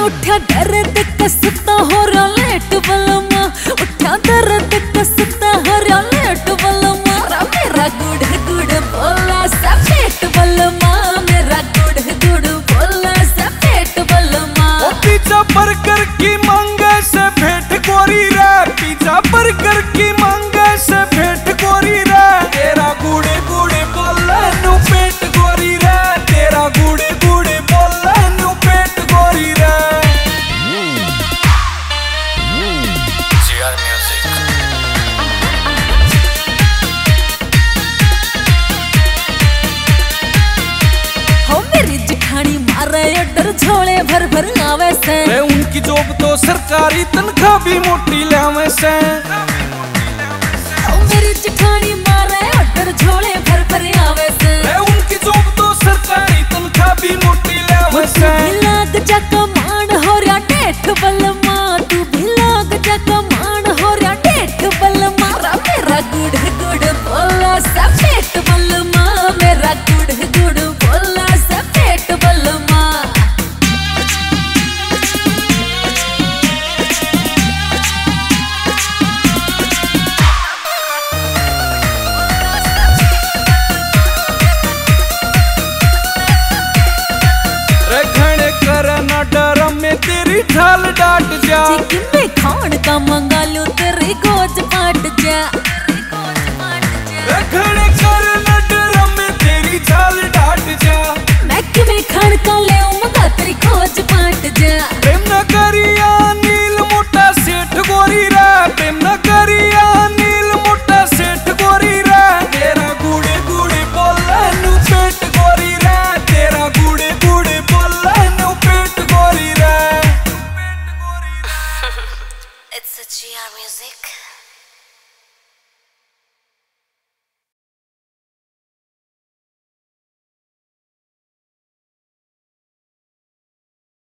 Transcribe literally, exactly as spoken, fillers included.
उठा दर्द कसता हो रहा लेट बलमा, उठा दर्द कसता हो रहा लेट बलमा। मेरा गुड़ गुड़ बोला सा पेट बलमा, मेरा गुड़ गुड़ बोला सा पेट बलमा। ओ पिज्जा बर्गर की मांगे से भेंट गोरी रे, पिज्जा बर्गर की मांगे से भेंट गोरी रे। तेरा गुड़ गुड़ बोला नु पेट गोरी रे, तेरा गुड़ गुड़ बोला नु पेट गोरी रे। GR music. हो मेरी जिठानी मारे ऑर्डर झोले भर भर आवे से, उनकी जॉब तो सरकारी तनख्वाह भी मोटी लावे से। हो मेरी जिठानी मारे ऑर्डर झोले भर भर आवे से, उनकी जॉब तो सरकारी तनख्वाह भी मोटी लावे से। लाग जा कमान हो रहा डेठ बलमा, तू भी लाग जा कमान हो रहा डेठ बलमा। मेरा गुड़ गुड़ बोला सा पेट बलमा, मेरा गुड़ गुड़ बोला सा पेट बलमा। तेरी ठाल डाट जा, चिकन में खान का मंगा लो तेरी गोज पाट जा। खड़े कर नडर में तेरी ठाल डाट जा, मैं किਵੇਂ खान का ले मंगा तेरी गोज पाट जा। प्रेम न करिया नील मोटा सेठ गोरी रे, प्रेम न करिया नील मोटा सेठ गोरी रे। तेरा गुड़े गुड़े बोला नु पेट गोरी रे, तेरा गुड़े गुड़े बोला नु पेट गोरी रे। It's a G R music.